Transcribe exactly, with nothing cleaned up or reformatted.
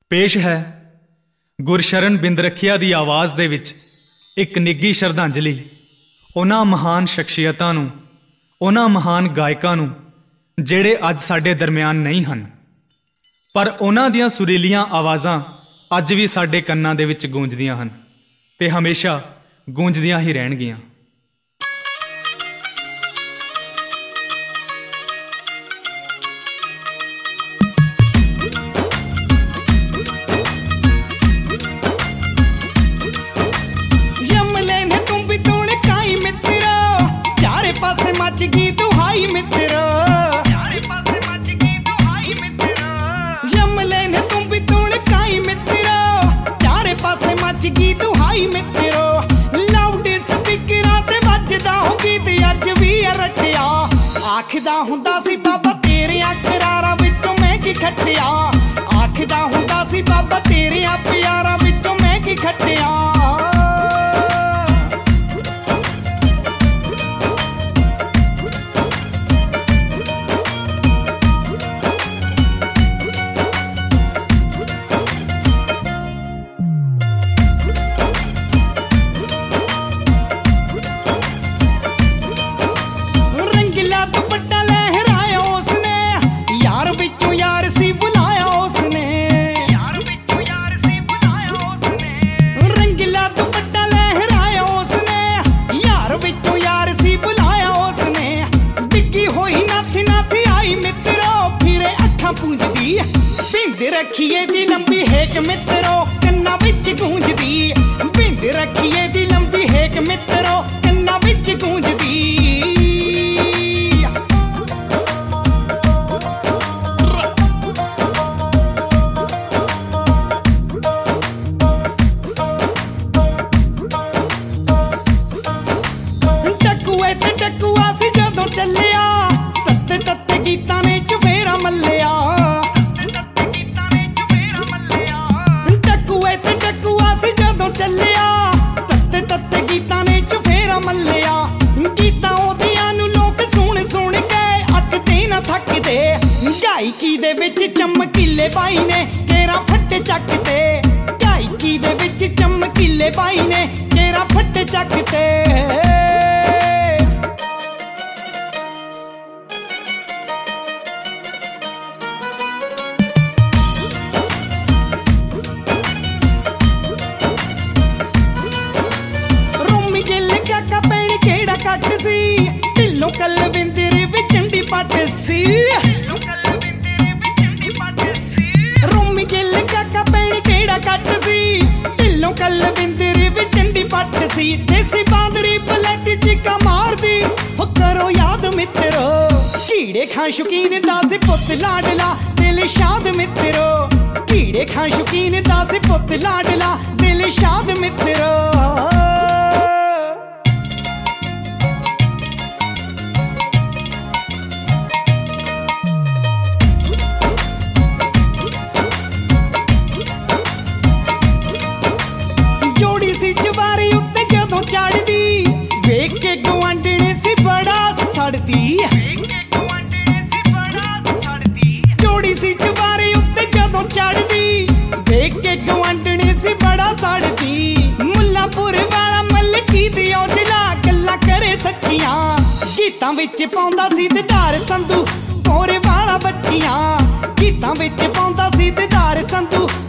पेश है गुरशरण बिंद रखिया दी आवाज़ दे विच एक निੱਘੀ श्रद्धांजलि उन्हां महान शख्सियतां नूं, उन्हां महान गायकां नूं ਜਿਹੜੇ ਅੱਜ ਸਾਡੇ ਦਰਮਿਆਨ ਨਹੀਂ ਹਨ, ਪਰ ਉਹਨਾਂ ਦੀਆਂ ਸੁਰੀਲੀਆਂ ਆਵਾਜ਼ਾਂ ਅੱਜ ਵੀ ਸਾਡੇ ਕੰਨਾਂ ਦੇ ਵਿੱਚ ਗੂੰਜਦੀਆਂ ਹਨ ਤੇ ਹਮੇਸ਼ਾ ਗੂੰਜਦੀਆਂ ਹੀ ਰਹਿਣਗੀਆਂ। पासे मच गई दुहाई मित्रो, यमले ने तुम भी तुणकाई मित्रो, चारे पासे मच गई दुहाई मित्रो। लाउड स्पीकरां ते वजदा हो गीत अज भी रटिया, आखदा हुंदा सी बाबा तेरियां करारां विचों मैं की खट्टिया, आखदा हुंदा सी बाबा तेरियां प्यारां विचों मैं की खट्टिया। बिंद रखिए दी लंबी हेक मित्रो कन्ना विच गूंजदी, बिंद रखिए दी लंबी हेक मित्रो कन्ना विच गूंजदी। टकुए ते टकुआ सी जदों चलिया, तत्ते तत्ते गीतां ने चुफेरा मल्लिया, ਚੱਲਿਆ ਤੱਤੇ ਤੱਤੇ ਗੀਤਾਂ ਨੇ ਚੁਫੇਰਾ ਮੱਲਿਆ। ਗੀਤਾਂ ਉਹਦੀਆਂ ਨੂੰ ਲੋਕ ਸੁਣ ਸੁਣ ਕੇ ਅੱਕਦੇ ਨਾ ਥੱਕਦੇ, ਗਾਇਕੀ ਦੇ ਵਿੱਚ ਚਮਕੀਲੇ ਬਾਈ ਨੇ ਕੇਰਾ ਫੱਟੇ ਚੱਕਦੇ, ਗਾਇਕੀ ਦੇ ਵਿੱਚ ਚਮਕੀਲੇ ਬਾਈ ਨੇ ਕੇਰਾ ਫੱਟੇ ਚੱਕਦੇ। ਕੱਟ ਸੀ ਢਿੱਲੋਂ ਕਲਵਿੰਦਰ ਵਿੱਚ ਚੰਡੀ ਪੱਟ ਸੀ, ਰੋਮੀ ਗਿੱਲ ਕਾਕਾ ਪੈਣ ਕਿਹੜਾ ਕੱਟ ਸੀ ਢਿੱਲੋਂ ਕਲਵਿੰਦਰ ਵਿੱਚ ਚੰਡੀ ਪੱਟ ਸੀ। ਦੇਸੀ ਬਾਂਦਰੀ ਬਲੈਟ ਚੀਕਾ ਮਾਰਦੀ ਹੋ ਕਰੋ ਯਾਦ ਮਿੱਤਰੋ, ਕੀੜੇ ਖਾਂ ਸ਼ੌਕੀਨ ਦਾ ਸੀ ਪੁੱਤ ਲਾਡਲਾ ਦਿਲ ਸ਼ਾਦ ਮਿੱਤਰੋ, ਕੀੜੇ ਖਾਂ ਸ਼ੌਕੀਨ ਦਾ ਸੀ ਪੁੱਤ ਲਾਡਲਾ ਦਿਲ ਸ਼ਾਦ ਮਿੱਤਰੋ। ਜਵਾਰੀ ਉੱਤੇ ਜਦੋਂ ਚੜਦੀ ਵੇਖ ਕੇ ਗੁਆਂਢਣੇ ਸੀ ਬੜਾ ਸੜਦੀ, ਜੋੜੀ ਸੀ ਜਵਾਰੀ ਉੱਤੇ ਜਦੋਂ ਚੜਦੀ ਵੇਖ ਕੇ ਗੁਆਂਢਣੇ ਸੀ ਬੜਾ ਸੜਦੀ। ਮੁੱਲਾਂਪੁਰ ਵਾਲਾ ਮਲਕੀ ਦੀ ਔਜਲਾ ਗੱਲਾਂ ਕਰੇ ਸੱਚੀਆਂ, ਗੀਤਾਂ ਵਿੱਚ ਪਾਉਂਦਾ ਸੀ ਦਿਦਾਰ ਸੰਧੂ ਕੋਰੇ ਵਾਲਾ ਬੱਚੀਆਂ, ਗੀਤਾਂ ਵਿੱਚ ਪਾਉਂਦਾ ਸੀ ਦਿਦਾਰ ਸੰਧੂ